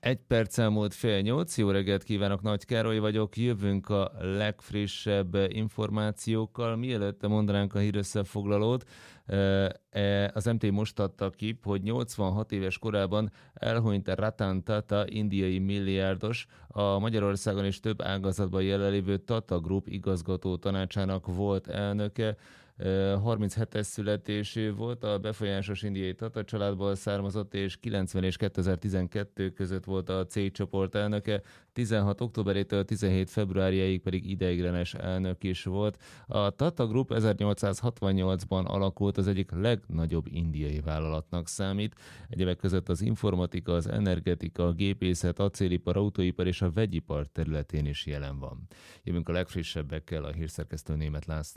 Egy perc elmúlt 7:30, jó reggelt kívánok, Nagy Károly vagyok, jövünk a legfrissebb információkkal. Mielőtt mondanánk a hírösszefoglalót, az MT most adta ki, hogy 86 éves korában elhunyt Ratan Tata, indiai milliárdos, a Magyarországon és több ágazatban jelenlévő Tata Group igazgató tanácsának volt elnöke. 37-es születésű volt, a befolyásos indiai Tata családból származott, és 90 és 2012 között volt a C csoport elnöke, 16 októberétől 17 februárjáig pedig ideiglenes elnök is volt. A Tata Group 1868-ban alakult, az egyik legnagyobb indiai vállalatnak számít. Egyebek között az informatika, az energetika, a gépészet, acélipar, autóipar és a vegyipar területén is jelen van. Jövünk a legfrissebbekkel, a hírszerkesztő Németh László.